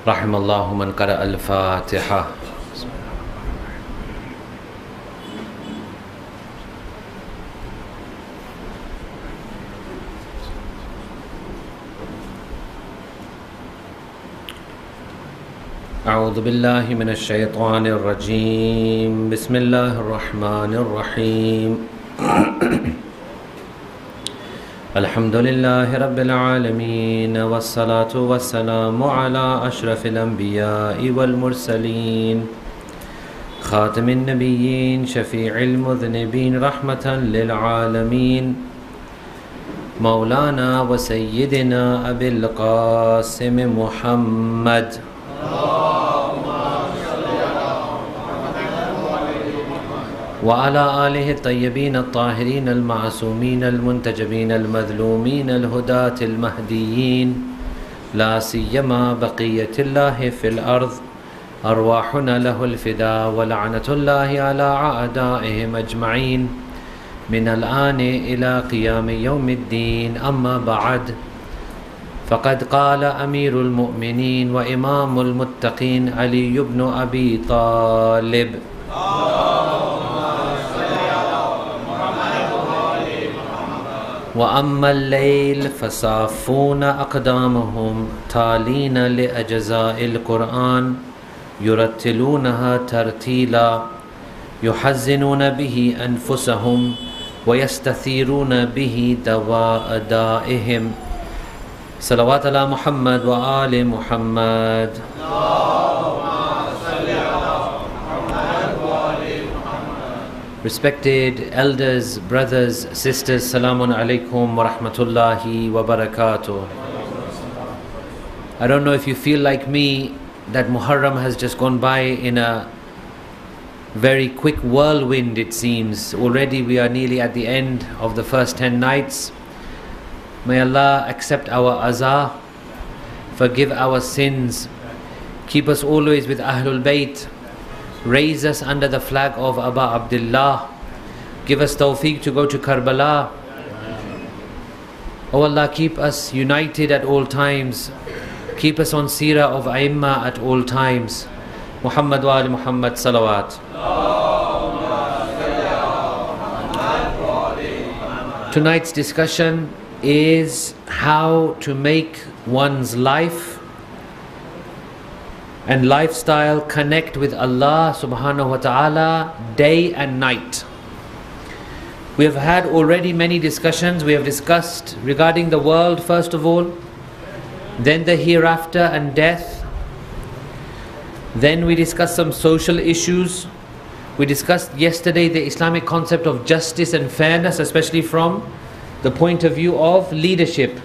رحم الله من قرأ الفاتحة. أعوذ بالله من الشيطان الرجيم. بسم الله الرحمن الرحيم. الحمد لله رب العالمين، والصلاة والسلام على أشرف الأنبياء والمرسلين، خاتم النبيين، شفيع المذنبين، رحمة للعالمين، مولانا وسيدنا أبي القاسم محمد وعلى آله الطيبين الطاهرين المعصومين المنتجبين المظلومين الهداة المهديين، لا سيما بقية الله في الأرض، أرواحنا له الفداء، ولعنة الله على أعدائهم أجمعين من الآن إلى قيام يوم الدين. أما بعد، فقد قال أمير المؤمنين وإمام المتقين علي بن أبي طالب: وأما الليل فصافون أقدامهم تالين لأجزاء القرآن يرتلونها ترتيلا، يحزنون به أنفسهم ويستثيرون به دواء دائهم. صلوات على محمد وآل محمد. Respected elders, brothers, sisters, Salamun Alaikum wa Rahmatullahi wa Barakatuh. I don't know if you feel like me that Muharram has just gone by in a very quick whirlwind, it seems. Already we are nearly at the end of the first 10 nights. May Allah accept our azah, forgive our sins, keep us always with Ahlul Bayt, raise us under the flag of Aba Abdullah, give us tawfiq to go to Karbala. Oh Allah, keep us united at all times, keep us on seerah of Aimma at all times. Muhammad wa ali Muhammad salawat. Tonight's discussion is how to make one's life and lifestyle connect with Allah subhanahu wa ta'ala day and night. We have had already many discussions. We have discussed regarding the world first of all, then the hereafter and death. Then we discussed some social issues. We discussed yesterday the Islamic concept of justice and fairness, especially from the point of view of leadership.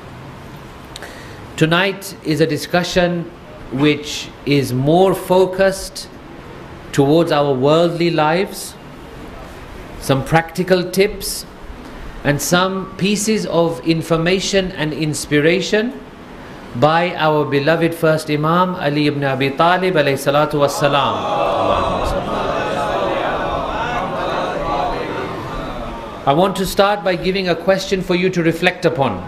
Tonight is a discussion which is more focused towards our worldly lives, some practical tips and some pieces of information and inspiration by our beloved first Imam Ali ibn Abi Talib alayhi salatu wassalam. I want to start by giving a question for you to reflect upon.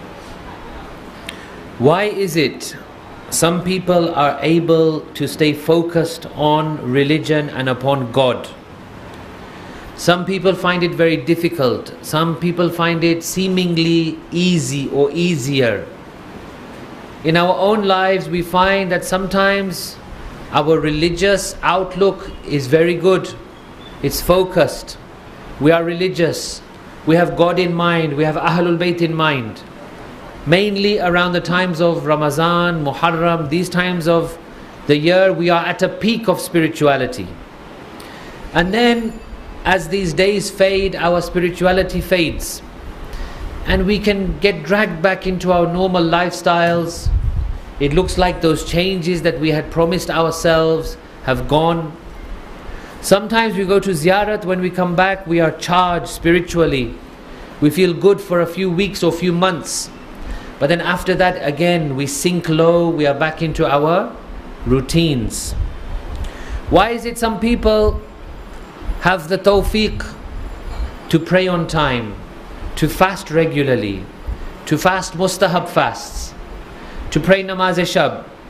Why is it some people are able to stay focused on religion and upon God? Some people find it very difficult. Some people find it seemingly easy or easier. In our own lives, we find that sometimes our religious outlook is very good. It's focused. We are religious. We have God in mind. We have Ahlul Bayt in mind. Mainly around the times of Ramadan, Muharram, these times of the year, we are at a peak of spirituality. And then as these days fade, our spirituality fades. And we can get dragged back into our normal lifestyles. It looks like those changes that we had promised ourselves have gone. Sometimes we go to ziyarat, when we come back we are charged spiritually. We feel good for a few weeks or few months. But then after that again we sink low, we are back into our routines. Why is it some people have the tawfiq to pray on time, to fast regularly, to fast mustahab fasts, to pray namaz-e-shab,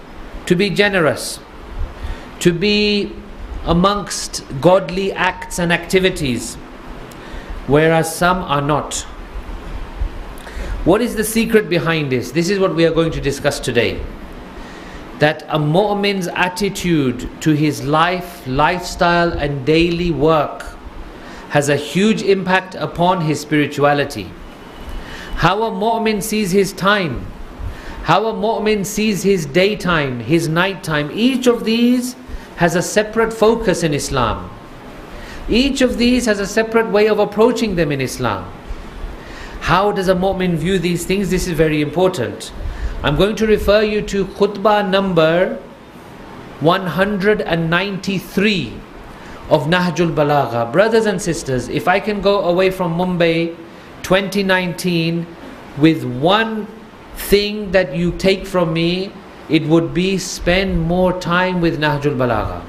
to be generous, to be amongst godly acts and activities, whereas some are not. What is the secret behind this? This is what we are going to discuss today. That a mu'min's attitude to his life, lifestyle and daily work has a huge impact upon his spirituality. How a mu'min sees his time, how a mu'min sees his daytime, his nighttime, each of these has a separate focus in Islam. Each of these has a separate way of approaching them in Islam. How does a mu'min view these things? This is very important. I'm going to refer you to khutbah number 193 of Nahjul Balagha. Brothers and sisters, if I can go away from Mumbai 2019 with one thing that you take from me, it would be spend more time with Nahjul Balagha.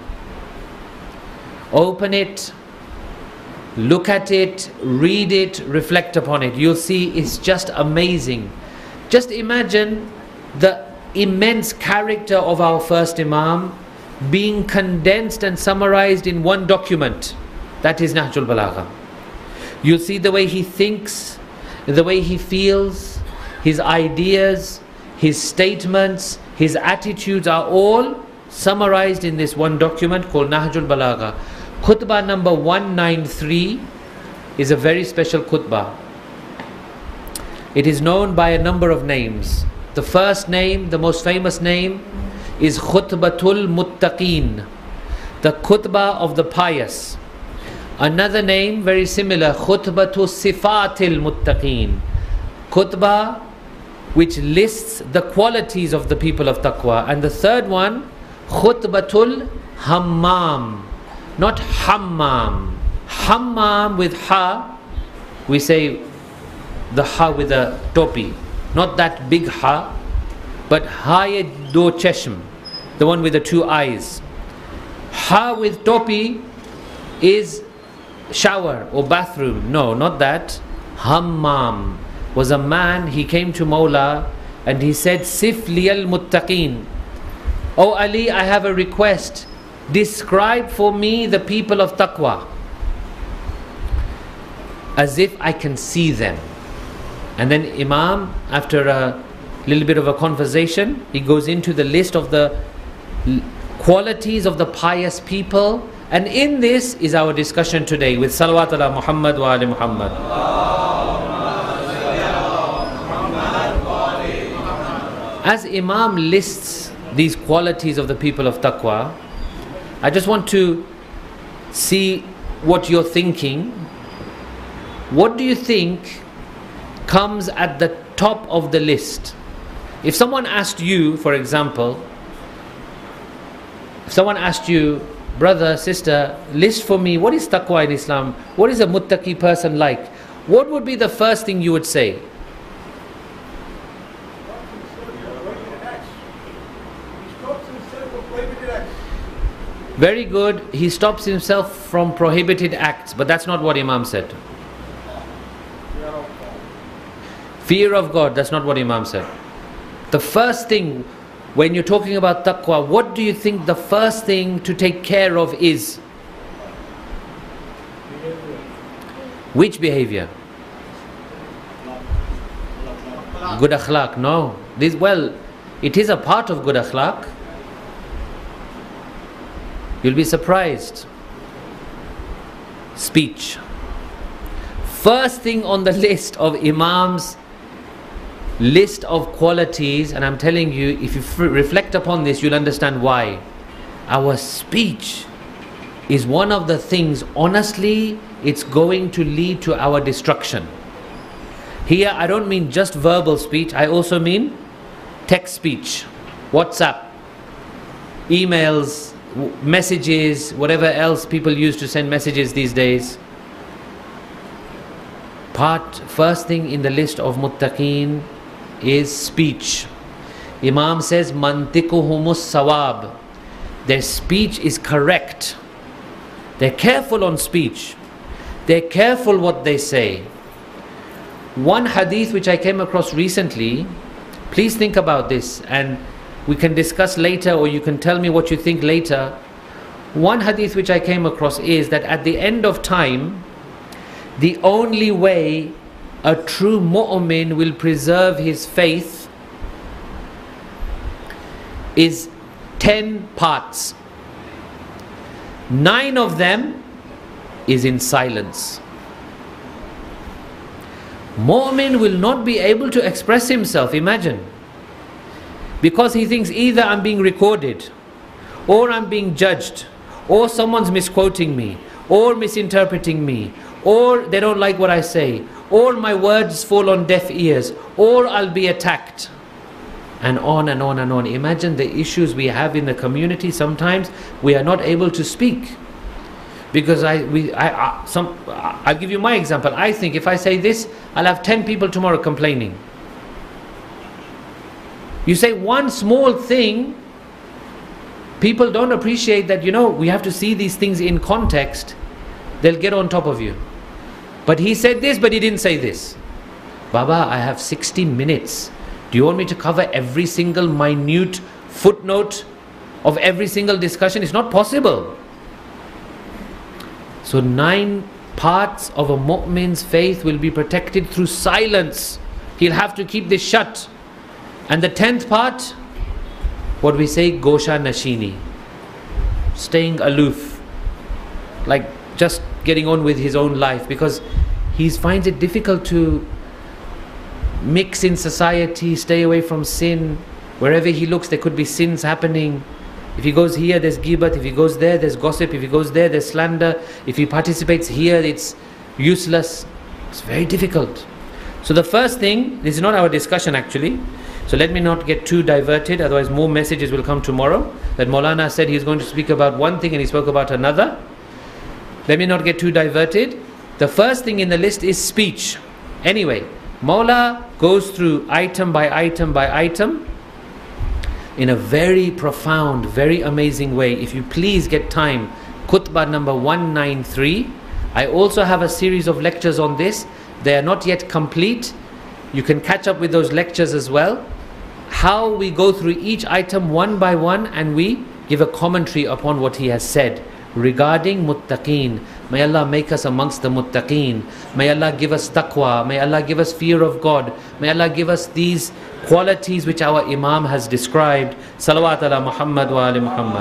Open it, look at it, read it, reflect upon it. You'll see it's just amazing. Just imagine the immense character of our first Imam being condensed and summarized in one document. That is Nahjul Balagha. You'll see the way he thinks, the way he feels, his ideas, his statements, his attitudes are all summarized in this one document called Nahjul Balagha. Khutbah number 193 is a very special khutbah. It is known by a number of names. The first name, the most famous name, is Khutbatul Muttaqeen, the khutbah of the pious. Another name very similar, Khutbatul Sifatil Muttaqeen, khutbah which lists the qualities of the people of taqwa. And the third one, Khutbatul Hammam, not Hammam. Hammam with ha, we say the ha with a topi, not that big ha, but Haye do Cheshm, the one with the two eyes. Ha with topi is shower or bathroom. No, not that. Hammam was a man, he came to Mawla and he said, Sif liyal muttaqeen. Oh Ali, I have a request. Describe for me the people of taqwa as if I can see them. And then Imam, after a little bit of a conversation, he goes into the list of the qualities of the pious people. And in this is our discussion today with Salawat ala Muhammad wa ali Muhammad. As Imam lists these qualities of the people of taqwa, I just want to see what you're thinking. What do you think comes at the top of the list? If someone asked you, for example, if someone asked you, brother, sister, list for me, what is taqwa in Islam? What is a muttaqi person like? What would be the first thing you would say? Very good. He stops himself from prohibited acts. But that's not what Imam said. Fear of God. That's not what Imam said. The first thing, when you're talking about taqwa, what do you think the first thing to take care of is? Which behavior? Good akhlaq. No. Well, it is a part of good akhlaq. You'll be surprised. Speech. First thing on the list of Imam's list of qualities, and I'm telling you, if you reflect upon this, you'll understand why. Our speech is one of the things, honestly, it's going to lead to our destruction. Here, I don't mean just verbal speech, I also mean text speech, WhatsApp, emails, messages, whatever else people use to send messages these days. First thing in the list of muttaqeen is speech. Imam says, Mantikuhumus sawab. Their speech is correct. They're careful on speech. They're careful what they say. One hadith which I came across recently, please think about this, and we can discuss later, or you can tell me what you think later. One hadith which I came across is that at the end of time, the only way a true mu'min will preserve his faith is 10 parts. 9 of them is in silence. Mu'min will not be able to express himself, imagine. Because he thinks either I'm being recorded, or I'm being judged, or someone's misquoting me, or misinterpreting me, or they don't like what I say, or my words fall on deaf ears, or I'll be attacked. And on and on and on. Imagine the issues we have in the community. Sometimes we are not able to speak. Because I'll give you my example. I think if I say this, I'll have 10 people tomorrow complaining. You say one small thing, people don't appreciate that, we have to see these things in context. They'll get on top of you. But he said this, but he didn't say this. Baba, I have 60 minutes. Do you want me to cover every single minute footnote of every single discussion? It's not possible. So 9 parts of a mu'min's faith will be protected through silence. He'll have to keep this shut. And the 10th part, what we say, Gosha Nashini, staying aloof, like just getting on with his own life, because he finds it difficult to mix in society, stay away from sin. Wherever he looks, there could be sins happening. If he goes here, there's ghibat. If he goes there, there's gossip. If he goes there, there's slander. If he participates here, it's useless. It's very difficult. So the first thing, this is not our discussion actually, so let me not get too diverted, otherwise more messages will come tomorrow. That Maulana said he's going to speak about one thing and he spoke about another. Let me not get too diverted. The first thing in the list is speech. Anyway, Maula goes through item by item by item in a very profound, very amazing way. If you please get time, khutbah number 193. I also have a series of lectures on this. They are not yet complete. You can catch up with those lectures as well. How we go through each item one by one and we give a commentary upon what he has said regarding muttaqeen. May Allah make us amongst the muttaqeen. May Allah give us taqwa. May Allah give us fear of God. May Allah give us these qualities which our Imam has described. Salawat ala Muhammad wa ali Muhammad.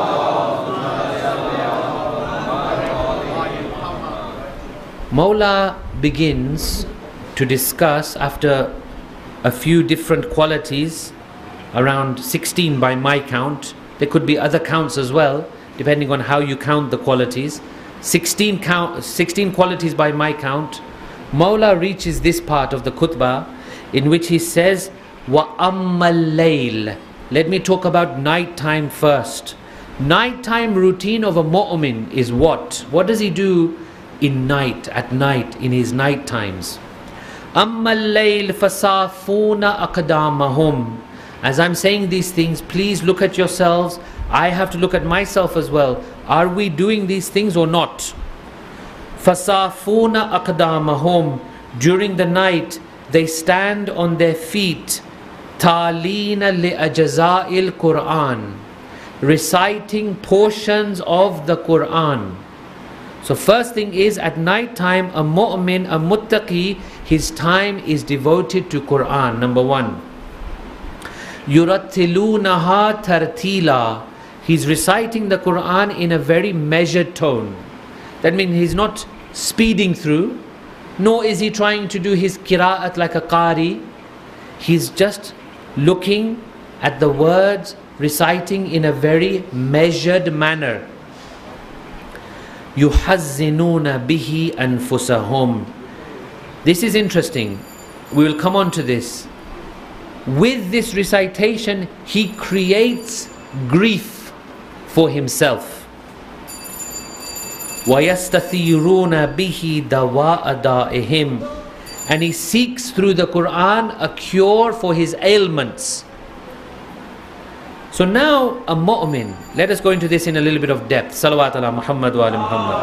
Mawla begins to discuss, after a few different qualities, around 16 by my count. There could be other counts as well, depending on how you count the qualities. 16 qualities by my count. Mawla reaches this part of the khutbah in which he says, Wa ammal layl. Let me talk about night time first. Nighttime routine of a mu'min is what? What does he do at night, in his night times? Ammal layl fasafuna aqdamahum. As I'm saying these things, please look at yourselves. I have to look at myself as well. Are we doing these things or not? Fasafuna aqdamahum. During the night, they stand on their feet. Talina li ajza'il Quran. Reciting portions of the Quran. So first thing is, at night time, a mu'min, a muttaqi, his time is devoted to Quran. Number 1. Yurattilunaha tartila. He's reciting the Quran in a very measured tone. That means he's not speeding through, nor is he trying to do his qira'at like a qari. He's just looking at the words, reciting in a very measured manner. Yuhazzinuna bihi anfusahum. This is interesting. We will come on to this. With this recitation, he creates grief for himself. وَيَسْتَثِيرُونَ بِهِ دَوَاءَ دَائِهِمْ. And he seeks through the Quran a cure for his ailments. So now a mu'min, let us go into this in a little bit of depth. Salawat ala Muhammad wa ala Muhammad.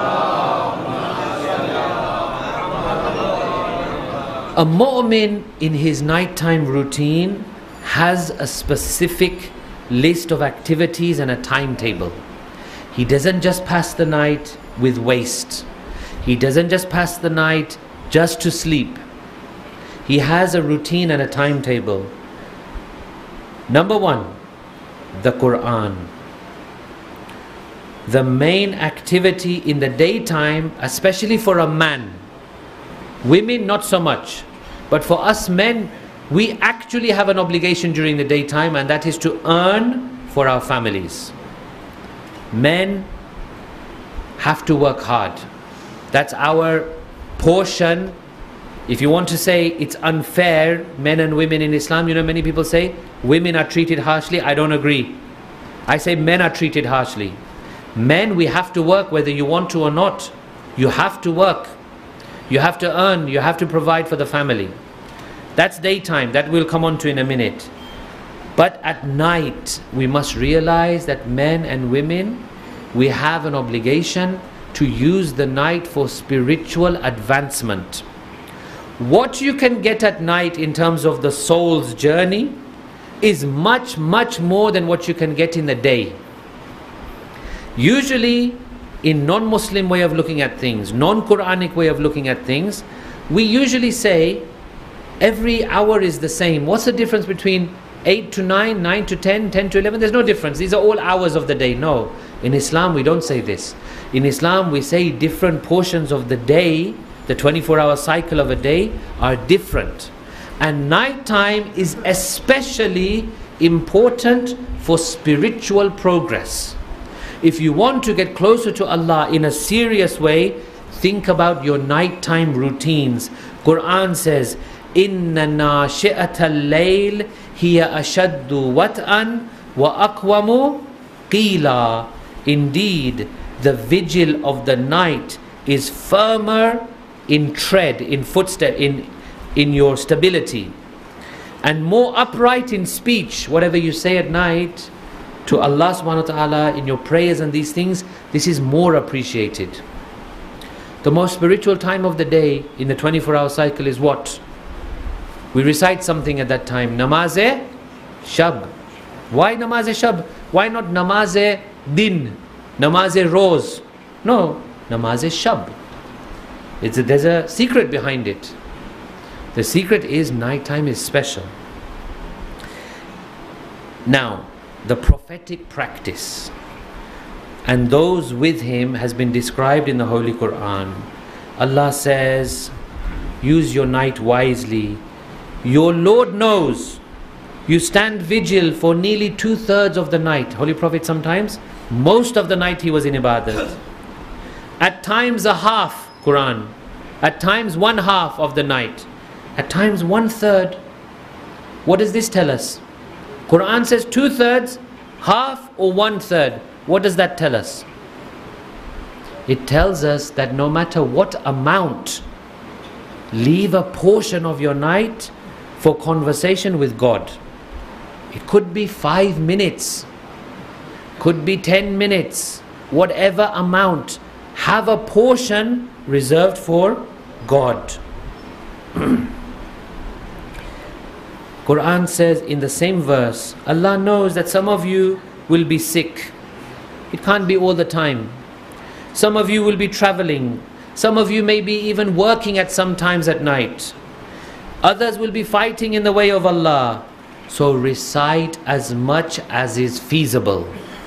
A mu'min in his nighttime routine has a specific list of activities and a timetable. He doesn't just pass the night with waste. He doesn't just pass the night just to sleep. He has a routine and a timetable. Number one, the Quran. The main activity in the daytime, especially for a man. Women not so much, but for us men, we actually have an obligation during the daytime, and that is to earn for our families. Men have to work hard. That's our portion. If you want to say it's unfair, men and women in Islam, many people say women are treated harshly. I don't agree. I say men are treated harshly. Men, we have to work whether you want to or not. You have to work. You have to earn. You have to provide for the family. That's daytime. That we'll come on to in a minute. But at night, we must realize that men and women, we have an obligation to use the night for spiritual advancement. What you can get at night in terms of the soul's journey is much, much more than what you can get in the day. Usually, in non-Muslim way of looking at things, non-Quranic way of looking at things, we usually say every hour is the same. What's the difference between 8 to 9, 9 to 10, 10 to 11? There's no difference. These are all hours of the day. No. In Islam, we don't say this. In Islam, we say different portions of the day, the 24-hour cycle of a day, are different. And nighttime is especially important for spiritual progress. If you want to get closer to Allah in a serious way, think about your nighttime routines. Quran says, Inna nashi'atal layl hiya ashaddu wat'an wa aqwamu qila. Indeed, the vigil of the night is firmer in tread, in footstep, in your stability, and more upright in speech. Whatever you say at night to Allah subhanahu wa ta'ala in your prayers and these things, this is more appreciated. The most spiritual time of the day in the 24-hour cycle is what? We recite something at that time. Namaz-e-shab. Why namaz-e-shab? Why not namaz-e-din? Namaz-e-roz? No, namaz-e-shab. There's a secret behind it. The secret is nighttime is special. Now, the prophetic practice and those with him has been described in the Holy Quran. Allah says, use your night wisely. Your Lord knows. You stand vigil for nearly 2/3 of the night. Holy Prophet sometimes, most of the night he was in ibadat. At times a half, Quran. At times 1/2 of the night. At times 1/3. What does this tell us? Quran says 2/3, half or 1/3. What does that tell us? It tells us that no matter what amount, leave a portion of your night for conversation with God. It could be 5 minutes, could be 10 minutes, whatever amount. Have a portion reserved for God. Quran says in the same verse, Allah knows that some of you will be sick. It can't be all the time. Some of you will be traveling. Some of you may be even working at some times at night. Others will be fighting in the way of Allah. So recite as much as is feasible.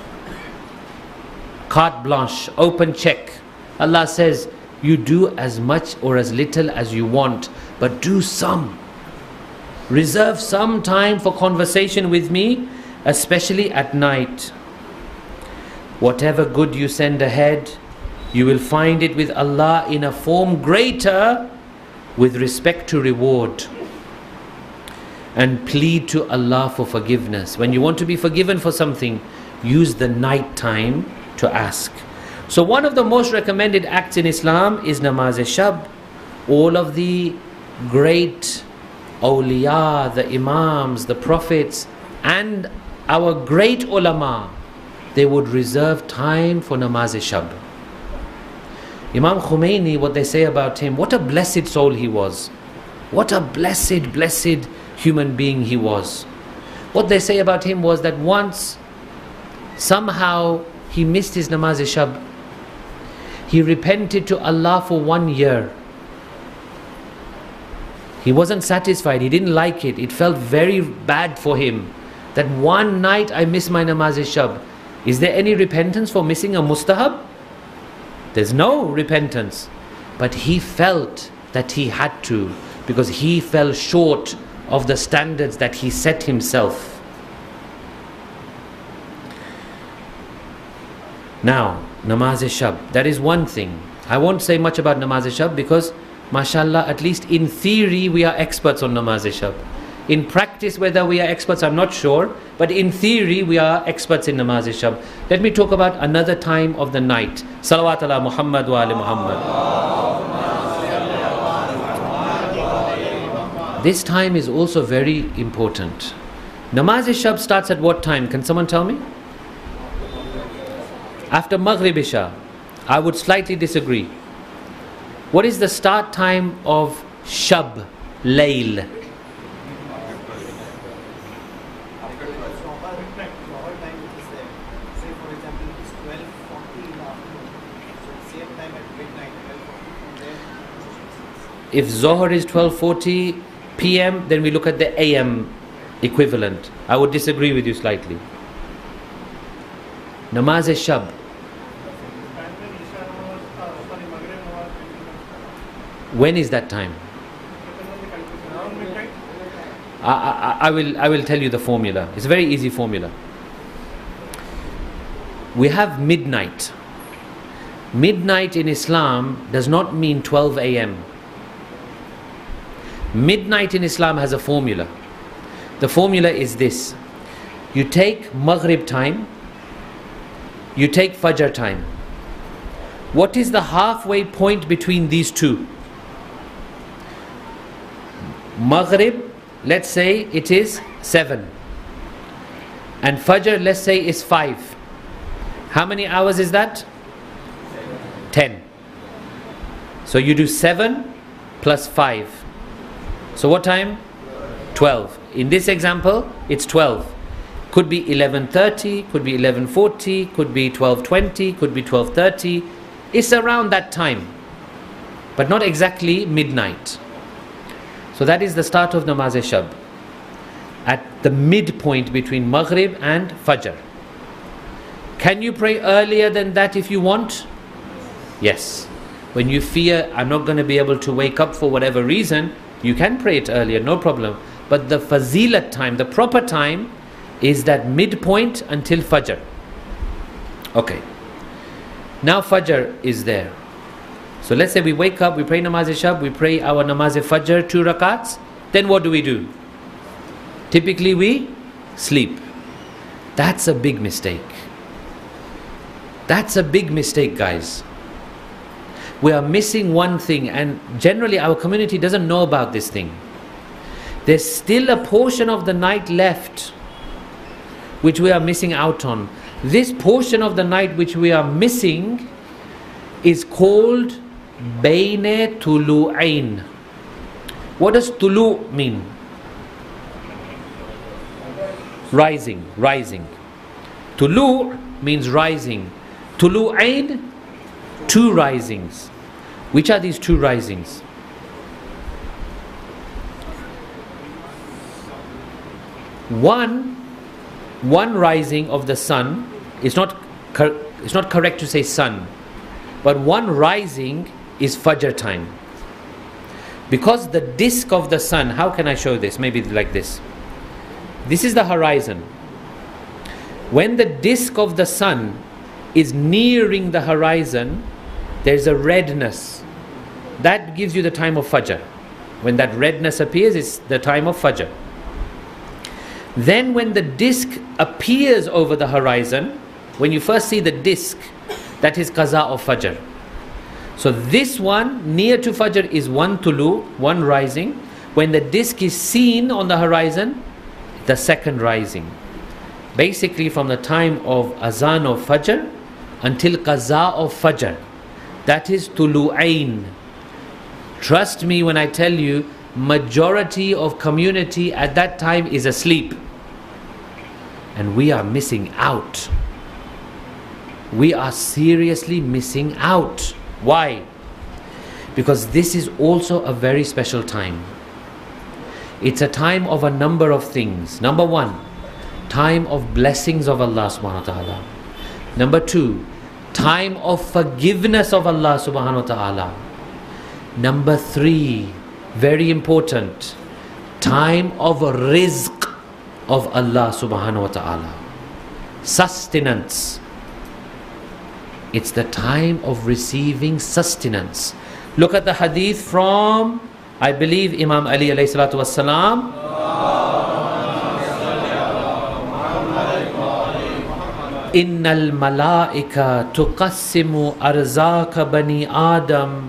Carte blanche, open check. Allah says, you do as much or as little as you want, but do some. Reserve some time for conversation with me, especially at night. Whatever good you send ahead, you will find it with Allah in a form greater with respect to reward. And plead to Allah for forgiveness. When you want to be forgiven for something, use the night time to ask. So one of the most recommended acts in Islam is namaz-e-shab. All of the great awliya, the imams, the prophets, and our great ulama, they would reserve time for namaz-e-shab. Imam Khomeini, what they say about him, what a blessed soul he was. What a blessed human being he was. What they say about him was that once, somehow, he missed his namaz-e-shab. He repented to Allah for 1 year. He wasn't satisfied, he didn't like it. It felt very bad for him that one night I missed my namaz-e-shab. Is there any repentance for missing a mustahab? There's no repentance. But he felt that he had to, because he fell short of the standards that he set himself. Now, namaz-e-shab, that is one thing. I won't say much about namaz-e-shab because, mashallah, at least in theory we are experts on namaz-e-shab. In practice, whether we are experts, I'm not sure, but in theory we are experts in namaz-e-shab. Let me talk about another time of the night. Salawat ala Muhammad wa ali Muhammad. This time is also very important. Namaz-e-shab starts at what time? Can someone tell me? After Maghrib Isha. I would slightly disagree. What is the start time of Shab, Layl? If Zohar is 12:40 p.m., then we look at the AM equivalent. I would disagree with you slightly. Namaz-e-shab. When is that time? I will tell you the formula. It's a very easy formula. We have midnight. Midnight in Islam does not mean 12 a.m. Midnight in Islam has a formula. The formula is this. You take Maghrib time, you take Fajr time. What is the halfway point between these two? Maghrib, let's say it is 7. And Fajr, let's say, is 5. How many hours is that? 10. So you do 7 plus 5. So what time? 12. In this example, it's 12. Could be 11:30, could be 11:40, could be 12:20, could be 12:30. It's around that time, but not exactly midnight. So that is the start of namaz-e-shab, at the midpoint between Maghrib and Fajr. Can you pray earlier than that if you want? Yes. When you fear, I'm not going to be able to wake up for whatever reason, you can pray it earlier, no problem. But the fazilat time, the proper time, is that midpoint until Fajr. Okay. Now Fajr is there. So let's say we wake up, we pray namaz-e-shab, we pray our namaz-e-fajr 2 rakats. Then what do? Typically we sleep. That's a big mistake. That's a big mistake, guys. We are missing one thing, and generally our community doesn't know about this thing. There's still a portion of the night left which we are missing out on. This portion of the night which we are missing is called Bayne Tulu'ain. What does Tulu mean? Rising, rising. Tulu means rising. Tulu'ain, 2 risings. Which are these 2 risings? One rising of the sun, it's not correct to say sun, but one rising is Fajr time. Because the disk of the sun, how can I show this? Maybe like this. This is the horizon. When the disk of the sun is nearing the horizon, there's a redness. That gives you the time of Fajr. When that redness appears, it's the time of Fajr. Then when the disk appears over the horizon, when you first see the disk, that is Qaza of Fajr. So this one near to Fajr is 1 tulu, 1 rising. When the disk is seen on the horizon, the 2nd rising. Basically from the time of Azan of Fajr until Qaza of Fajr. That is Tulu'ain. Trust me when I tell you, majority of community at that time is asleep. And we are missing out. We are seriously missing out. Why? Because this is also a very special time. It's a time of a number of things. Number one, time of blessings of Allah subhanahu wa ta'ala. Number two, time of forgiveness of Allah subhanahu wa ta'ala. Number three, very important, time of rizq of Allah subhanahu wa ta'ala. Sustenance. It's the time of receiving sustenance. Look at the hadith from, I believe, Imam Ali alayhi salatu wassalam. Innal malaika tuqassimu arzaka bani Adam.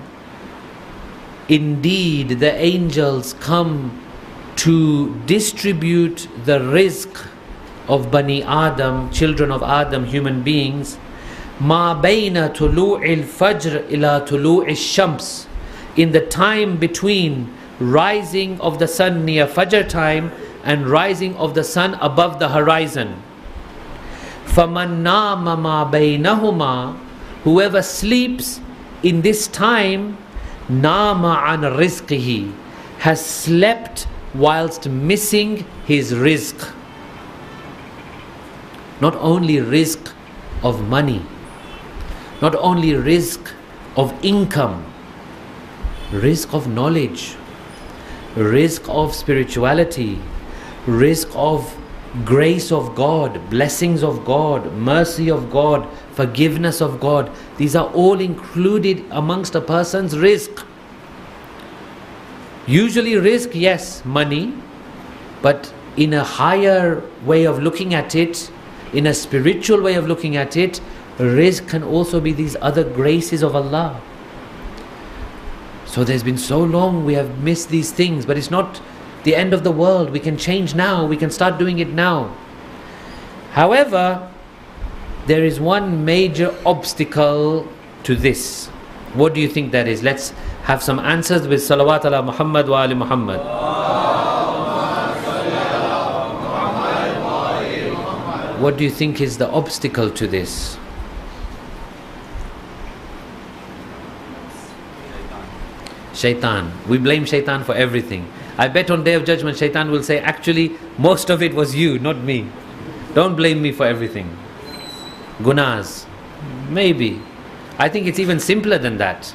Indeed, the angels come to distribute the rizq of Bani Adam, children of Adam, human beings. Ma bayna tulu'il fajr ila tulu'il shams. In the time between rising of the sun near Fajr time and rising of the sun above the horizon. فَمَنْ نَامَ مَا بَيْنَهُمَا. Whoever sleeps in this time, نَامَ عَنْ رِزْقِهِ, has slept whilst missing his rizq. Not only rizq of money, not only rizq of income, rizq of knowledge, rizq of spirituality, rizq of grace of God, blessings of God, mercy of God, forgiveness of God. These are all included amongst a person's rizq. Usually rizq, yes, money, but in a higher way of looking at it, in a spiritual way of looking at it, rizq can also be these other graces of Allah. So there's been so long we have missed these things, but it's not the end of the world. We can change now, we can start doing it now. However, there is one major obstacle to this. What do you think that is? Let's have some answers with salawat ala Muhammad wa ali Muhammad. What do you think is the obstacle to this? Shaitan. We blame shaitan for everything. I bet on Day of Judgment shaitan will say, actually most of it was you, not me. Don't blame me for everything. Gunas. Maybe. I think it's even simpler than that.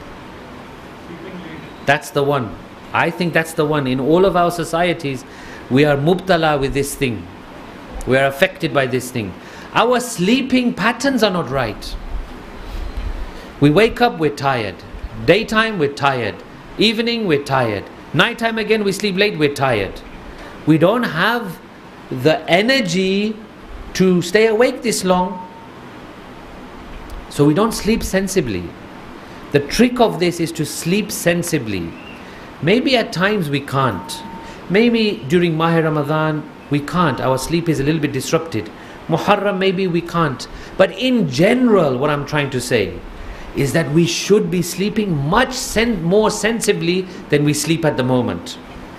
That's the one. I think that's the one. In all of our societies, we are mubtala with this thing. We are affected by this thing. Our sleeping patterns are not right. We wake up, we're tired. Daytime, we're tired. Evening, we're tired. Nighttime again, we sleep late, we're tired. We don't have the energy to stay awake this long. So we don't sleep sensibly. The trick of this is to sleep sensibly. Maybe at times we can't. Maybe during Maha Ramadan we can't. Our sleep is a little bit disrupted. Muharram maybe we can't. But in general, what I'm trying to say is that we should be sleeping much more sensibly than we sleep at the moment.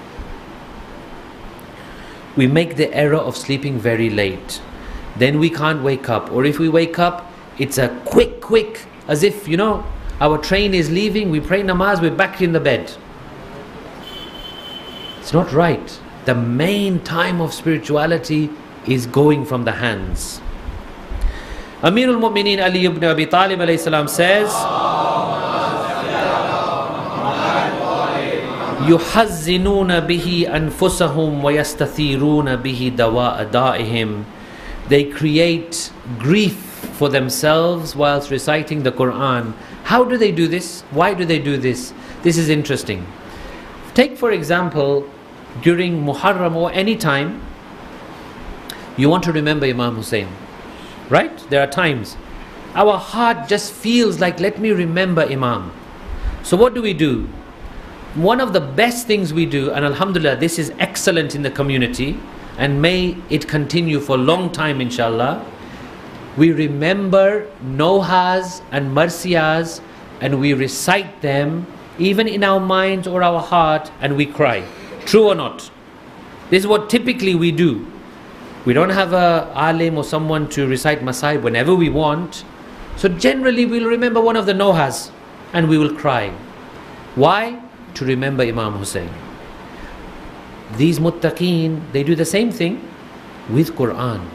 We make the error of sleeping very late. Then we can't wake up. Or if we wake up, it's a quick, as if, our train is leaving, we pray namaz, we're back in the bed. It's not right. The main time of spirituality is going from the hands. Amirul Mu'mineen Ali ibn Abi Talib alayhi salam says, يُحَزِّنُونَ بِهِ أَنفُسَهُمْ وَيَسْتَثِيرُونَ بِهِ دَوَاءَ دَائِهِمْ. They create grief for themselves whilst reciting the Quran. How do they do this? Why do they do this? This is interesting. Take for example, during Muharram or any time, you want to remember Imam Hussein. Right? There are times our heart just feels like, let me remember Imam. So what do? One of the best things we do, and alhamdulillah this is excellent in the community and may it continue for a long time inshallah, we remember Nohas and Marsiyas and we recite them even in our minds or our heart and we cry. True or not? This is what typically we do. We don't have a alim or someone to recite Masaib whenever we want. So generally we'll remember one of the Nohas and we will cry. Why? To remember Imam Hussein. These muttaqeen, they do the same thing with Quran.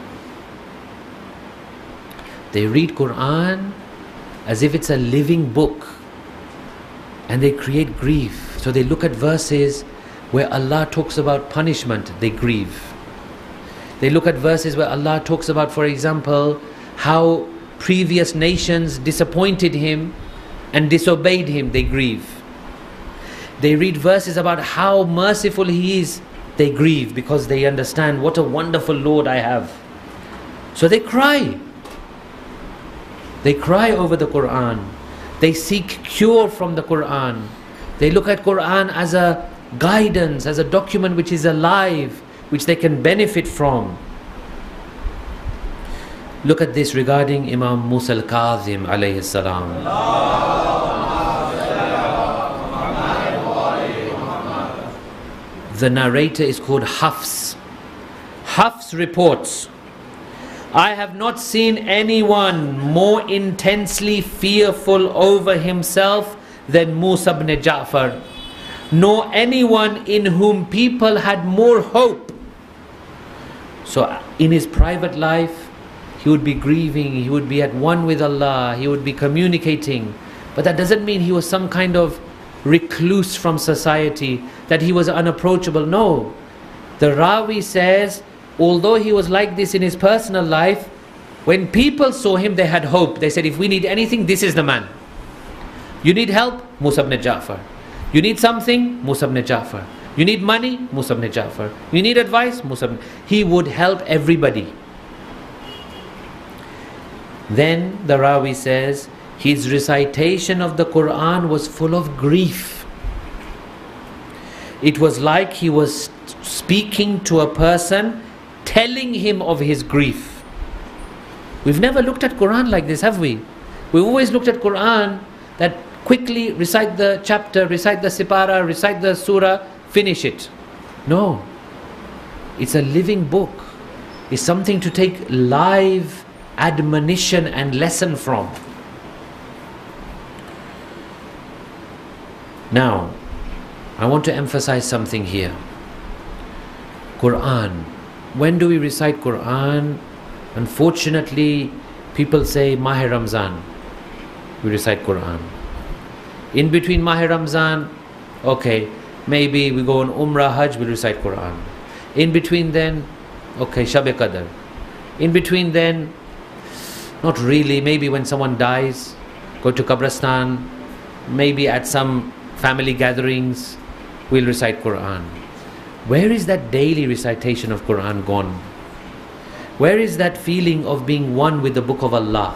They read Quran as if it's a living book, and they create grief. So they look at verses where Allah talks about punishment, they grieve. They look at verses where Allah talks about, for example, how previous nations disappointed him and disobeyed him, they grieve. They read verses about how merciful he is, they grieve, because they understand what a wonderful Lord I have. So they cry. They cry over the Quran. They seek cure from the Quran. They look at Quran as a guidance, as a document which is alive, which they can benefit from. Look at this regarding Imam Musa al-Kazim alayhi salam. The narrator is called Hafs. Hafs reports, I have not seen anyone more intensely fearful over himself than Musa ibn Ja'far, nor anyone in whom people had more hope. So in his private life, he would be grieving, he would be at one with Allah, he would be communicating. But that doesn't mean he was some kind of recluse from society, that he was unapproachable. No. The Rawi says, although he was like this in his personal life, when people saw him, they had hope. They said, if we need anything, this is the man. You need help? Musa ibn Ja'far. You need something? Musa ibn Ja'far. You need money? Musa ibn Ja'far. You need advice? Musa ibn. He would help everybody. Then the Rawi says, his recitation of the Quran was full of grief. It was like he was speaking to a person, telling him of his grief. We've never looked at Quran like this, have we? We've always looked at Quran that quickly recite the chapter, recite the sipara, recite the surah, finish it. No. It's a living book. It's something to take live admonition and lesson from. Now, I want to emphasize something here. Quran. When do we recite Quran? Unfortunately, people say Mahe Ramzan, we recite Quran. In between Mahe Ramzan, okay, maybe we go on Umrah, Hajj, we recite Quran. In between then, okay, Shab-e Qadr. In between then, not really, maybe when someone dies, go to Qabristan, maybe at some family gatherings, we'll recite Quran. Where is that daily recitation of Quran gone? Where is that feeling of being one with the book of Allah?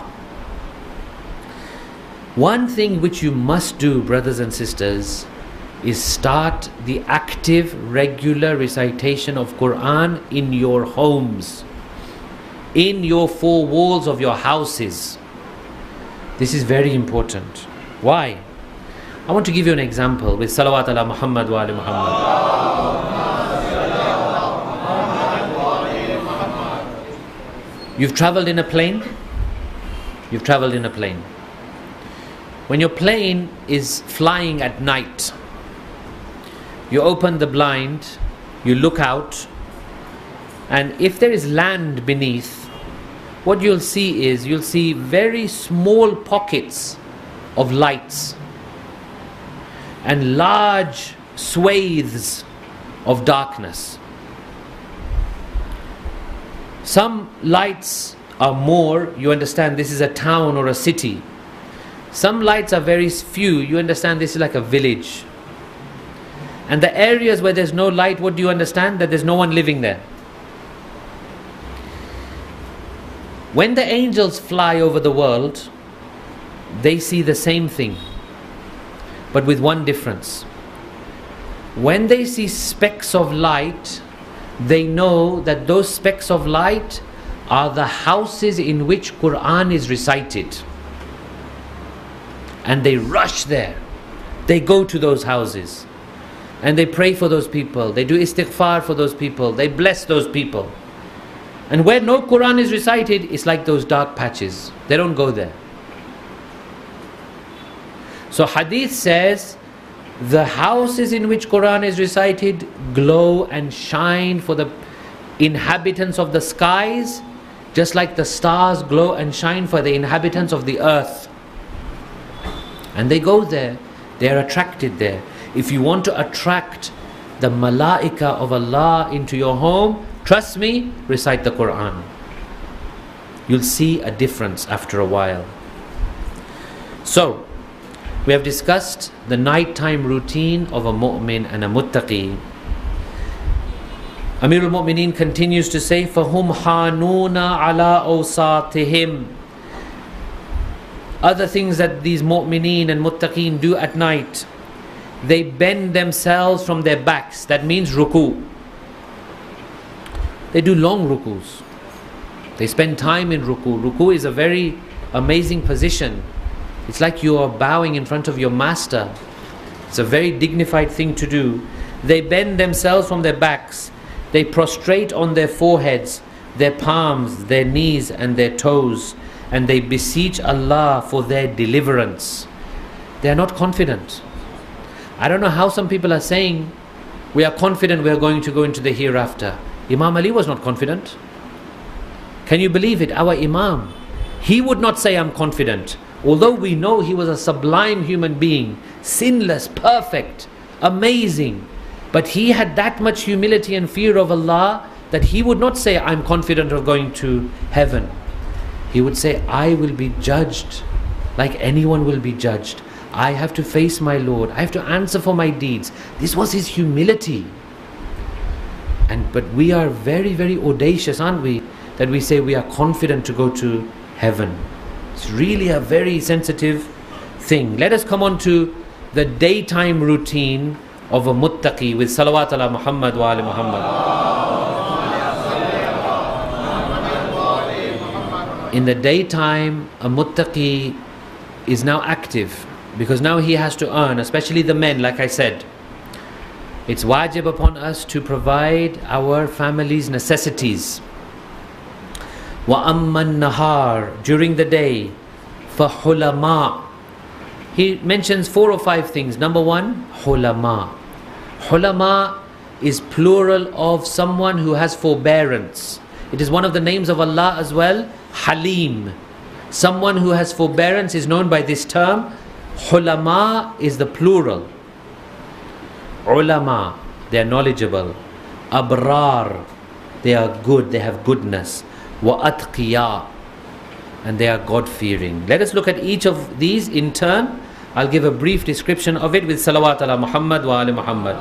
One thing which you must do, brothers and sisters, is start the active, regular recitation of Quran in your homes, in your four walls of your houses. This is very important. Why? I want to give you an example with Salawat ala Muhammad wa ali Muhammad. You've traveled in a plane? You've traveled in a plane. When your plane is flying at night, you open the blind, you look out, and if there is land beneath, what you'll see is, you'll see very small pockets of lights and large swathes of darkness. Some lights are more, you understand this is a town or a city. Some lights are very few, you understand this is like a village. And the areas where there's no light, what do you understand? That there's no one living there. When the angels fly over the world, they see the same thing, but with one difference. When they see specks of light, they know that those specks of light are the houses in which Quran is recited. And they rush there. They go to those houses. And they pray for those people. They do istighfar for those people. They bless those people. And where no Quran is recited, it's like those dark patches. They don't go there. So hadith says, the houses in which Quran is recited glow and shine for the inhabitants of the skies, just like the stars glow and shine for the inhabitants of the earth. And they go there, they are attracted there. If you want to attract the malaika of Allah into your home, trust me, recite the Quran. You'll see a difference after a while. So, we have discussed the nighttime routine of a mu'min and a muttaqi. Amirul Mu'mineen continues to say, فَهُمْ حَانُونَ عَلَىٰ أَوْسَاطِهِمْ. Other things that these mu'mineen and muttaqeen do at night, they bend themselves from their backs. That means ruku. They do long rukus. They spend time in ruku. Ruku is a very amazing position. It's like you are bowing in front of your master. It's a very dignified thing to do. They bend themselves from their backs. They prostrate on their foreheads, their palms, their knees and their toes, and they beseech Allah for their deliverance. They are not confident. I don't know how some people are saying, we are confident we are going to go into the hereafter. Imam Ali was not confident. Can you believe it? Our Imam, he would not say, I'm confident. Although we know he was a sublime human being, sinless, perfect, amazing. But he had that much humility and fear of Allah that he would not say, I'm confident of going to heaven. He would say, I will be judged like anyone will be judged. I have to face my Lord. I have to answer for my deeds. This was his humility. But we are very, very audacious, aren't we? That we say we are confident to go to heaven. It's really a very sensitive thing. Let us come on to the daytime routine of a muttaqi with salawat ala Muhammad wa ali Muhammad. In the daytime, a muttaqi is now active because now he has to earn, especially the men, like I said. It's wajib upon us to provide our family's necessities. وَأَمَّا النَّهَارِ, during the day, فَحُلَمَا. He mentions 4 or 5 things. Number 1, hulama. Hulama is plural of someone who has forbearance. It is one of the names of Allah as well, Halim. Someone who has forbearance is known by this term. Hulama is the plural. Ulama, they are knowledgeable. Abrar, they are good, they have goodness. Wa atqiya, and they are God-fearing. Let us look at each of these in turn. I'll give a brief description of it with salawat ala Muhammad wa ali Muhammad.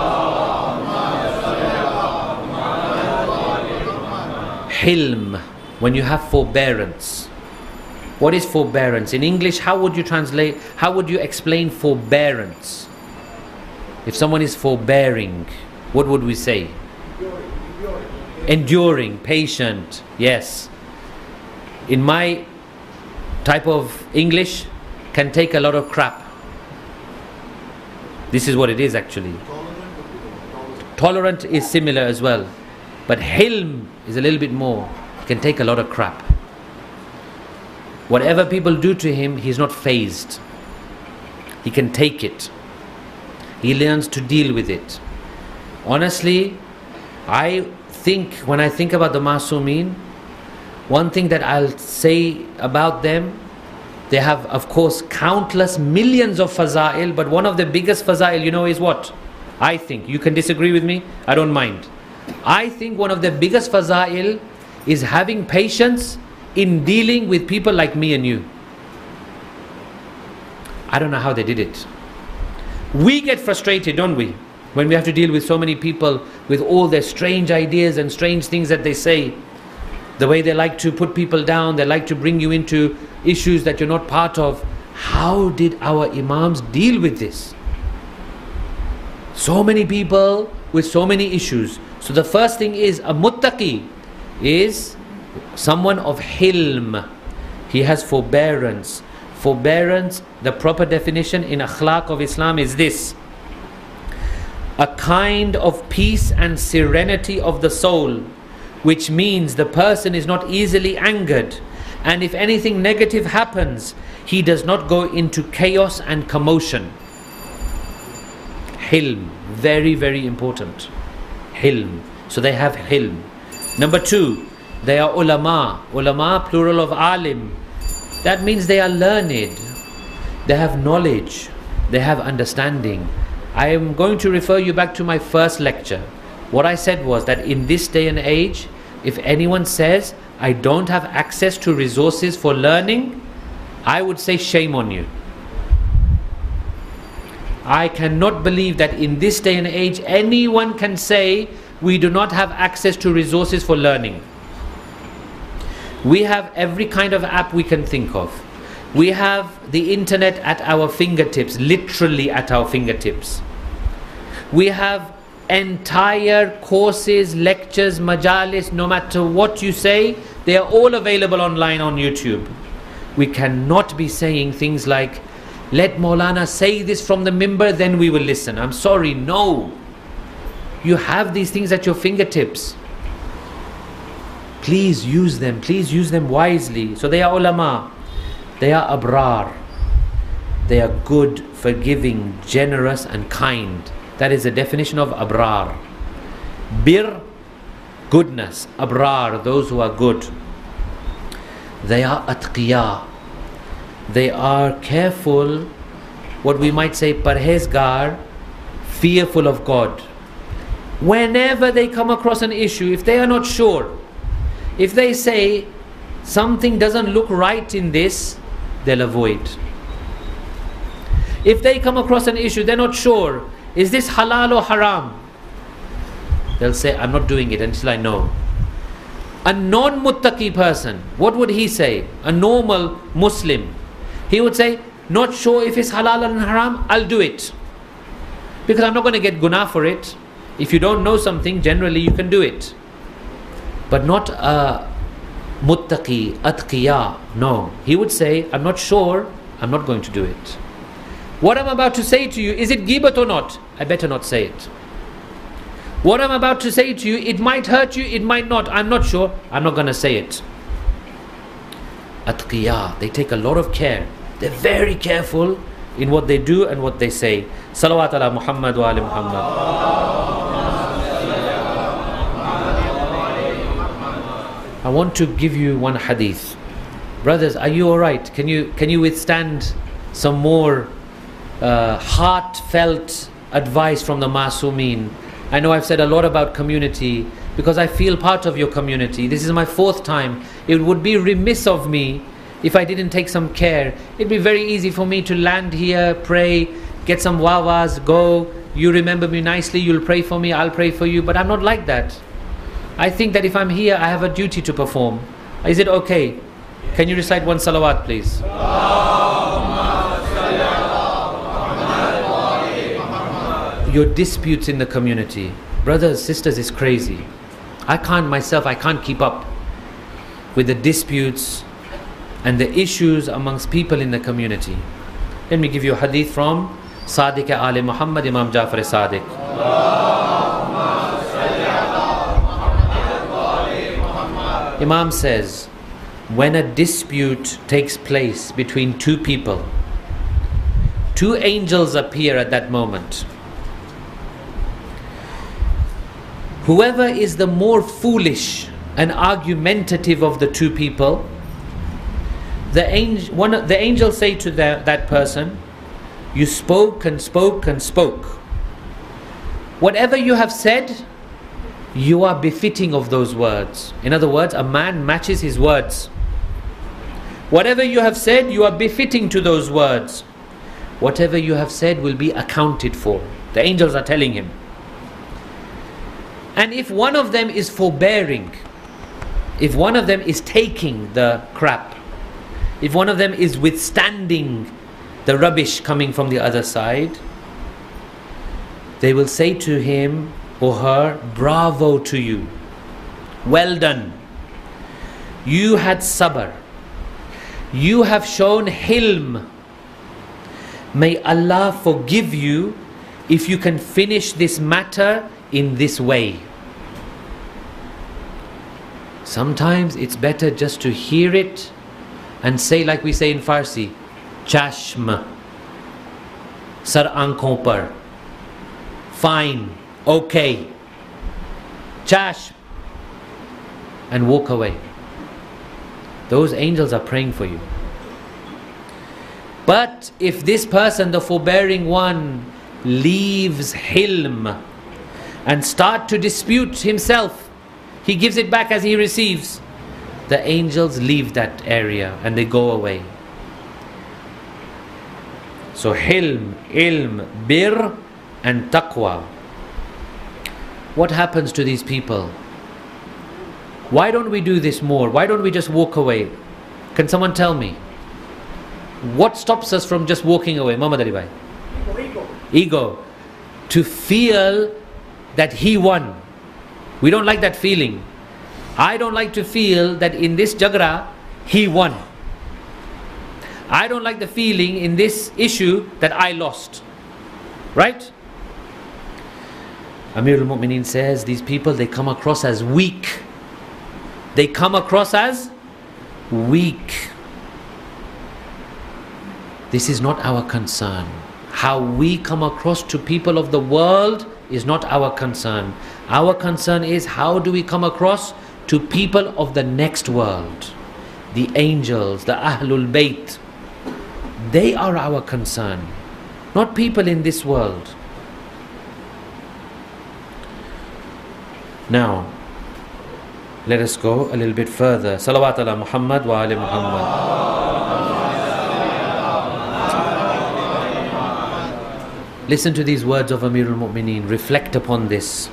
Hilm, when you have forbearance. What is forbearance? In English, how would you translate, how would you explain forbearance? If someone is forbearing, what would we say? Enduring, patient, yes. In my type of English, can take a lot of crap. This is what it is actually. Tolerant is similar as well. But hilm is a little bit more. He can take a lot of crap. Whatever people do to him, he's not fazed. He can take it. He learns to deal with it. Honestly, I think, when I think about the Masumeen, one thing that I'll say about them, they have, of course, countless millions of faza'il, but one of the biggest faza'il, you know, is what? I think, you can disagree with me, I don't mind. I think one of the biggest faza'il is having patience in dealing with people like me and you. I don't know how they did it. We get frustrated, don't we? When we have to deal with so many people with all their strange ideas and strange things that they say. The way they like to put people down, they like to bring you into issues that you're not part of. How did our Imams deal with this? So many people with so many issues. So the first thing is, a muttaqi is someone of hilm. He has forbearance. Forbearance, the proper definition in akhlaq of Islam is this: a kind of peace and serenity of the soul, which means the person is not easily angered, and if anything negative happens, he does not go into chaos and commotion. Hilm, very, very important. Hilm. So they have hilm. Number 2, they are ulama. Ulama, plural of alim. That means they are learned. They have knowledge. They have understanding. I am going to refer you back to my first lecture. What I said was that in this day and age, if anyone says, I don't have access to resources for learning, I would say shame on you. I cannot believe that in this day and age anyone can say we do not have access to resources for learning. We have every kind of app we can think of. We have the internet at our fingertips, literally at our fingertips. We have entire courses, lectures, majalis, no matter what you say, they are all available online on YouTube. We cannot be saying things like, let Maulana say this from the mimbar, then we will listen. I'm sorry, no. You have these things at your fingertips. Please use them wisely. So they are ulama, they are abrar. They are good, forgiving, generous and kind. That is the definition of abrar. Bir, goodness. Abrar, those who are good. They are atqiya. They are careful, what we might say parhezgar, fearful of God. Whenever they come across an issue, if they are not sure, if they say something doesn't look right in this, they'll avoid. If they come across an issue, they're not sure, is this halal or haram? They'll say, I'm not doing it until I know. A non-muttaqi person, what would he say? A normal Muslim, he would say, not sure if it's halal and haram, I'll do it. Because I'm not going to get guna for it. If you don't know something, generally you can do it. But not a muttaqi, atqiya, no. He would say, I'm not sure, I'm not going to do it. What I'm about to say to you, is it ghibat or not? I better not say it. What I'm about to say to you, it might hurt you, it might not, I'm not sure, I'm not going to say it. Atqiya, they take a lot of care. They're very careful in what they do and what they say. Salawat ala Muhammad wa ali Muhammad. I want to give you one hadith. Brothers, are you alright? Can you withstand some more heartfelt advice from the Masumeen? I know I've said a lot about community because I feel part of your community. This is my 4th time. It would be remiss of me if I didn't take some care. It'd be very easy for me to land here, pray, get some wawas, go. You remember me nicely, you'll pray for me, I'll pray for you. But I'm not like that. I think that if I'm here, I have a duty to perform. Is it okay? Can you recite one salawat, please? Your disputes in the community, brothers, sisters, is crazy. I can't keep up with the disputes and the issues amongst people in the community. Let me give you a hadith from Sadiq Ali Muhammad, Imam Jafar Sadiq. Imam says, when a dispute takes place between 2 people, 2 angels appear at that moment. Whoever is the more foolish and argumentative of the 2 people, the angel say to that person, you spoke and spoke and spoke. Whatever you have said, you are befitting of those words. In other words, a man matches his words. Whatever you have said, you are befitting to those words. Whatever you have said will be accounted for. The angels are telling him. And if one of them is forbearing, if one of them is taking the crap, if one of them is withstanding the rubbish coming from the other side, they will say to him or her, bravo to you, well done, you had sabr, you have shown hilm, may Allah forgive you if you can finish this matter in this way. Sometimes it's better just to hear it and say, like we say in Farsi, Chashm, Sar aankhon par, fine, okay, Chashm, and walk away. Those angels are praying for you. But if this person, the forbearing one, leaves hilm and start to dispute himself, he gives it back as he receives, the angels leave that area and they go away. So hilm, ilm, bir and taqwa. What happens to these people? Why don't we do this more? Why don't we just walk away? Can someone tell me? What stops us from just walking away? Muhammad Ali bhai. Ego. To feel that he won. We don't like that feeling. I don't like to feel that in this jagra he won. I don't like the feeling in this issue that I lost. Right? Amir al-Mu'mineen says these people, they come across as weak. They come across as weak. This is not our concern. How we come across to people of the world is not our concern. Our concern is how do we come across to people of the next world. The angels, the Ahlul Bayt. They are our concern, not people in this world. Now, let us go a little bit further. Salawat ala Muhammad wa ali Muhammad. Listen to these words of Amir al-Mu'mineen. Reflect upon this.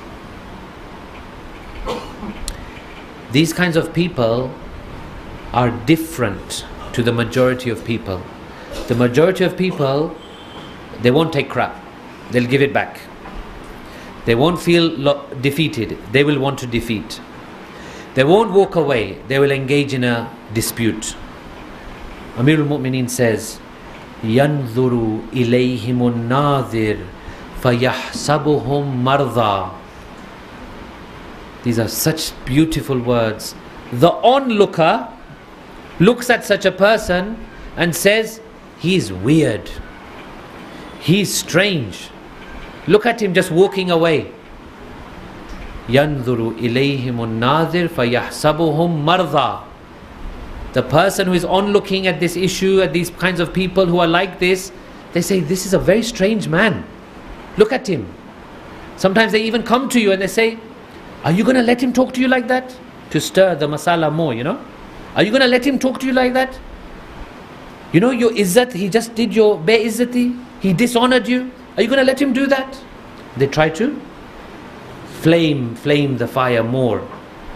These kinds of people are different to the majority of people. The majority of people, they won't take crap. They'll give it back. They won't feel defeated. They will want to defeat. They won't walk away. They will engage in a dispute. Amir al-Mu'mineen says, يَنْظُرُ إِلَيْهِمُ النَّاظِرُ فَيَحْسَبُهُمْ مَرْضًا. These are such beautiful words. The onlooker looks at such a person and says, he's weird. He's strange. Look at him just walking away. يَنْظُرُ إِلَيْهِمُ النَّاظِرُ فَيَحْسَبُهُمْ مَرْضًا. The person who is onlooking at this issue, at these kinds of people who are like this, they say, this is a very strange man. Look at him. Sometimes they even come to you and they say, are you going to let him talk to you like that? To stir the masala more, you know. Are you going to let him talk to you like that? You know, your izzat, he just did your be-izzati. He dishonored you. Are you going to let him do that? They try to flame the fire more.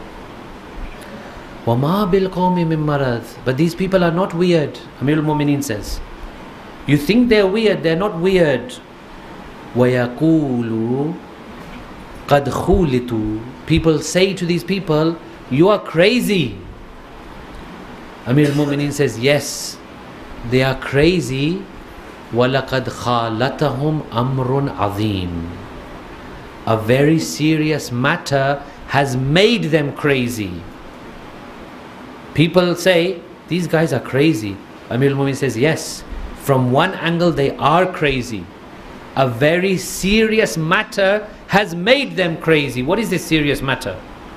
وَمَا بِالْقَوْمِ مِن مَرَضٍ. But these people are not weird. Amir al-Mu'mineen says, you think they're weird, they're not weird. وَيَقُولُ قَدْ خُولِتُ. People say to these people, you are crazy. Amir al-Mu'mineen says, yes, they are crazy. وَلَقَدْ خَالَتَهُمْ أَمْرٌ عَظِيمٌ. A very serious matter has made them crazy. People say, these guys are crazy. Amir al-Mu'mineen says, yes, from one angle they are crazy. A very serious matter has made them crazy. What is this serious matter?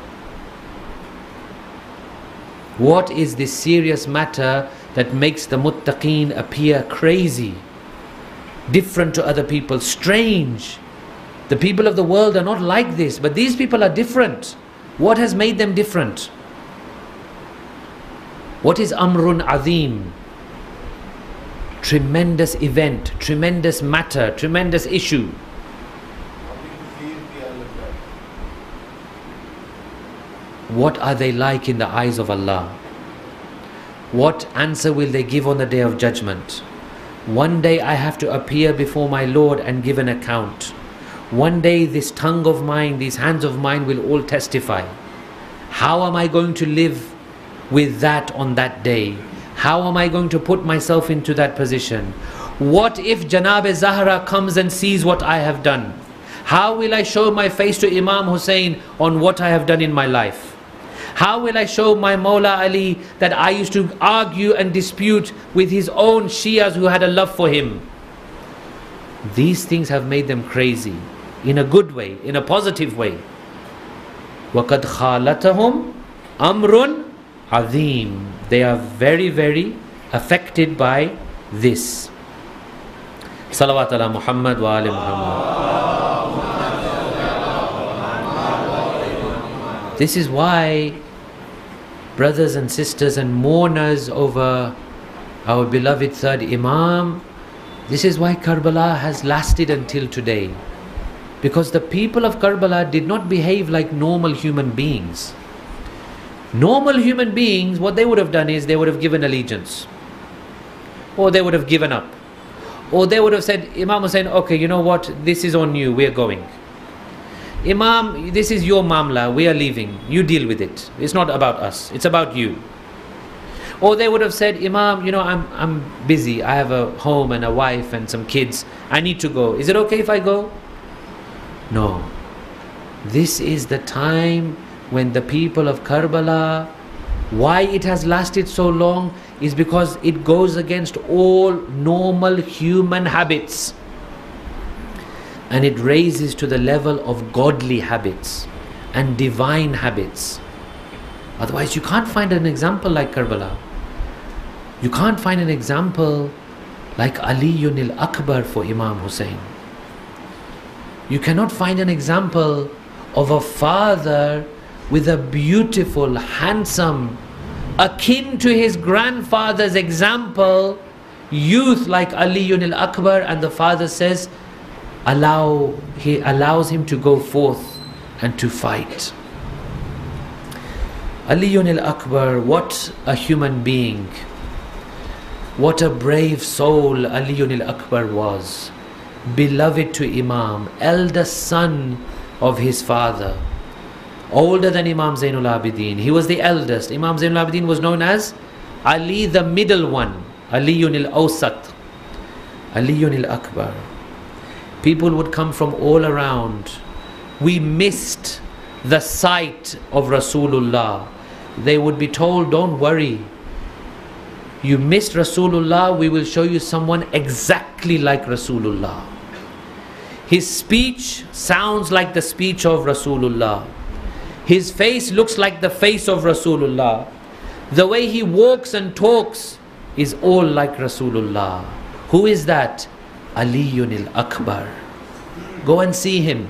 What is this serious matter that makes the muttaqeen appear crazy, different to other people, strange? The people of the world are not like this, but these people are different. What has made them different? What is Amrun Azim? Tremendous event, tremendous matter, tremendous issue. What are they like in the eyes of Allah? What answer will they give on the Day of Judgment? One day I have to appear before my Lord and give an account. One day this tongue of mine, these hands of mine will all testify. How am I going to live with that on that day? How am I going to put myself into that position? What if Janab-e-Zahra comes and sees what I have done? How will I show my face to Imam Hussein on what I have done in my life? How will I show my Mawla Ali that I used to argue and dispute with his own Shias who had a love for him? These things have made them crazy, in a good way, in a positive way. وَقَدْ خَالَتَهُمْ أَمْرٌ عَظِيمٌ. They are very, very affected by this. Salawat ala Muhammad wa ali Muhammad. This is why, brothers and sisters and mourners over our beloved third Imam, this is why Karbala has lasted until today. Because the people of Karbala did not behave like normal human beings. Normal human beings, what they would have done is they would have given allegiance, or they would have given up, or they would have said, Imam Hussain, okay, you know what, this is on you, we are going. Imam, this is your mamla, we are leaving, you deal with it. It's not about us, it's about you. Or they would have said, Imam, you know, I'm busy, I have a home and a wife and some kids, I need to go. Is it okay if I go? No. This is the time when the people of Karbala, why it has lasted so long is because it goes against all normal human habits. And it raises to the level of godly habits and divine habits. Otherwise you can't find an example like Karbala. You can't find an example like Aliyun al-Akbar for Imam Hussain. You cannot find an example of a father with a beautiful, handsome, akin to his grandfather's example, youth like Aliyun al-Akbar, and the father says, he allows him to go forth and to fight. Aliyun al-Akbar, what a human being. What a brave soul Aliyun al-Akbar was. Beloved to Imam, eldest son of his father, older than Imam Zainul Abidin. He was the eldest. Imam Zainul Abidin was known as Ali the middle one, Aliyun al-Awsat, Aliyun al-Akbar. People would come from all around. We missed the sight of Rasulullah. They would be told, don't worry, you missed Rasulullah, we will show you someone exactly like Rasulullah. His speech sounds like the speech of Rasulullah. His face looks like the face of Rasulullah. The way he walks and talks is all like Rasulullah. Who is that? Aliyun al-Akbar. Go and see him.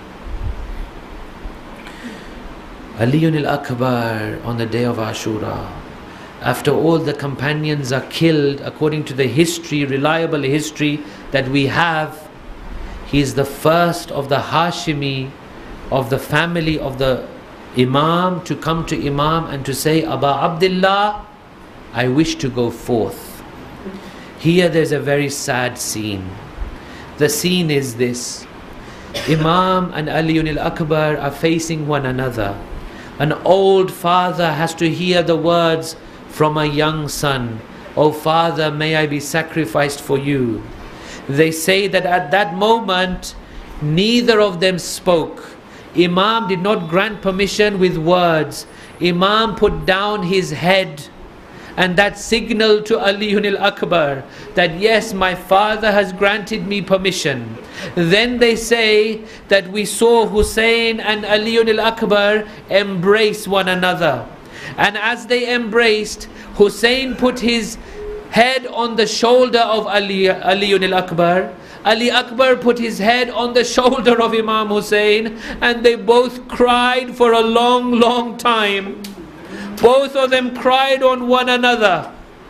Aliyun al-Akbar on the day of Ashura. After all the companions are killed, according to the history, reliable history that we have, he is the first of the Hashimi, of the family of the Imam, to come to Imam and to say, Aba Abdullah, I wish to go forth. Here there's a very sad scene. The scene is this. Imam and Aliyun al-Akbar are facing one another. An old father has to hear the words from a young son, "Oh father, may I be sacrificed for you." They say that at that moment, neither of them spoke. Imam did not grant permission with words. Imam put down his head, and that signaled to Aliyun al-Akbar that yes, my father has granted me permission. Then they say that we saw Hussein and Aliyun al-Akbar embrace one another. And as they embraced, Hussein put his head on the shoulder of Aliyun al-Akbar. Ali Akbar put his head on the shoulder of Imam Hussein, and they both cried for a long, long time. Both of them cried on one another.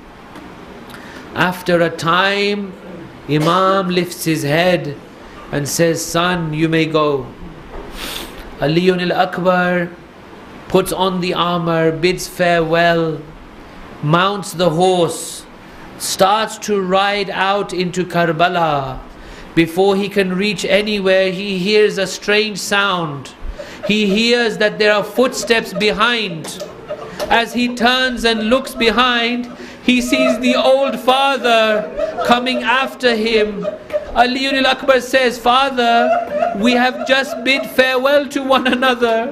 After a time, Imam lifts his head and says, "Son, you may go." Aliyun al-Akbar puts on the armor, bids farewell, mounts the horse, starts to ride out into Karbala. Before he can reach anywhere, he hears a strange sound. He hears that there are footsteps behind. As he turns and looks behind, he sees the old father coming after him. Aliyun al-Akbar says, "Father, we have just bid farewell to one another.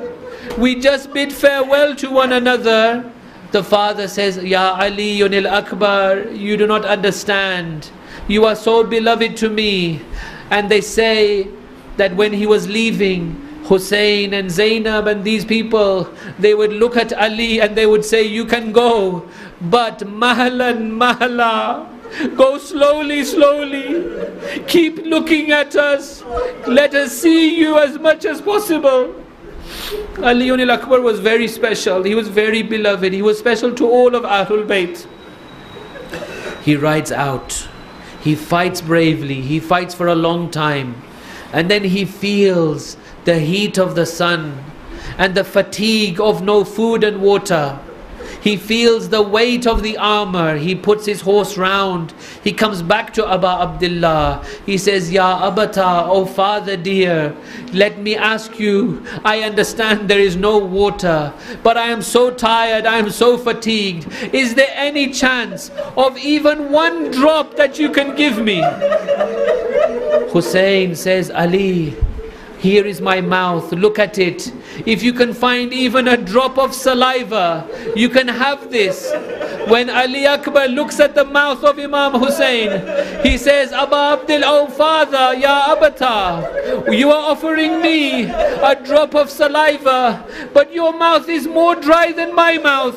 We just bid farewell to one another. The father says, Ya Ali al-Akbar, you do not understand. You are so beloved to me. And they say that when he was leaving, Hussein and Zainab and these people, they would look at Ali and they would say, you can go, but mahlan mahla, go slowly, slowly. Keep looking at us. Let us see you as much as possible. Ali al-Akbar was very special. He was very beloved. He was special to all of Ahlul Bayt. He rides out. He fights bravely. He fights for a long time. And then he feels the heat of the sun and the fatigue of no food and water. He feels the weight of the armor. He puts his horse round. He comes back to Aba Abdullah. He says, Ya Abata, oh father dear, let me ask you, I understand there is no water, but I am so tired, I am so fatigued. Is there any chance of even one drop that you can give me? Hussein says, Ali, here is my mouth, look at it. If you can find even a drop of saliva, you can have this. When Ali Akbar looks at the mouth of Imam Hussein, he says, Aba Abdul, oh father, Ya Abata, you are offering me a drop of saliva, but your mouth is more dry than my mouth.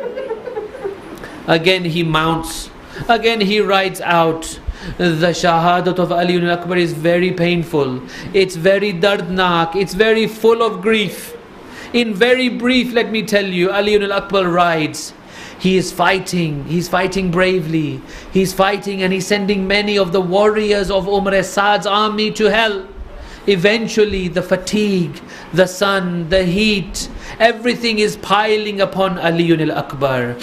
Again he mounts, again he rides out. The shahadat of Ali al-Akbar is very painful. It's very dardnak. It's very full of grief. In very brief, let me tell you, Ali al-Akbar rides. He is fighting. He's fighting bravely. He's fighting and he's sending many of the warriors of Umar Saad's army to hell. Eventually, the fatigue, the sun, the heat, everything is piling upon Ali al-Akbar.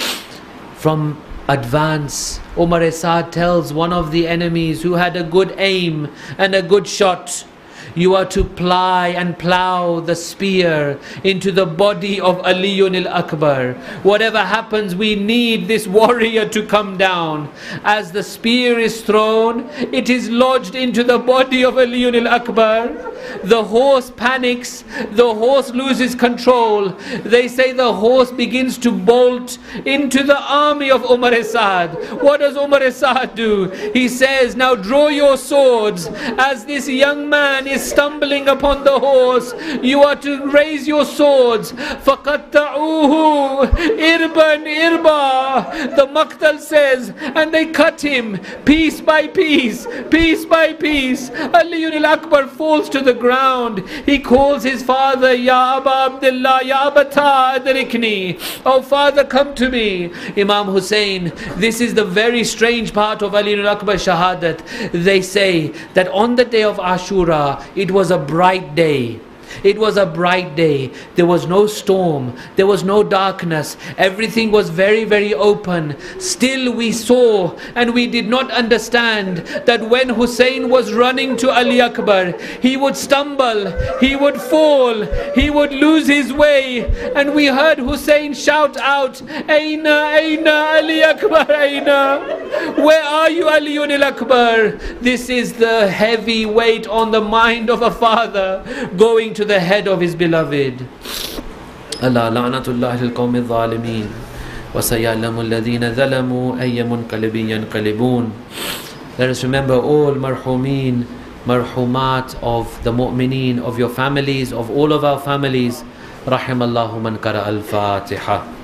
From advance, Umar Saad tells one of the enemies who had a good aim and a good shot, you are to ply and plow the spear into the body of Ali al-Akbar. Whatever happens, we need this warrior to come down. As the spear is thrown, it is lodged into the body of Ali al-Akbar. The horse panics, the horse loses control. They say the horse begins to bolt into the army of Umar Saad. What does Umar Saad do? He says, now draw your swords. As this young man is stumbling upon the horse, you are to raise your swords. فَقَطَّعُوهُ إِرْبًا إِرْبًا. The Maqtal says, and they cut him piece by piece, piece by piece. Ali al-Akbar falls to the ground. He calls his father, Ya Aba Abdullah, Ya Abata adrikni. Oh father, come to me. Imam Hussein, this is the very strange part of Ali al-Akbar's shahadat. They say that on the day of Ashura, it was a bright day. It was a bright day. There was no storm. There was no darkness. Everything was very, very open. Still we saw and we did not understand that when Hussein was running to Ali Akbar, he would stumble, he would fall, he would lose his way. And we heard Hussein shout out, Aina, Aina, Ali Akbar, Aina. Where are you, Ali al-Akbar? This is the heavy weight on the mind of a father going to the head of his beloved. Allah la'natullah lil-qawmi adh-dhalimin wa sayalamu alladhina zalamu ayya munqalibin yanqalibun. Let us remember all marhumin, marhumat of the mu'mineen, of your families, of all of our families. Rahimallahu man qara al-Fatiha.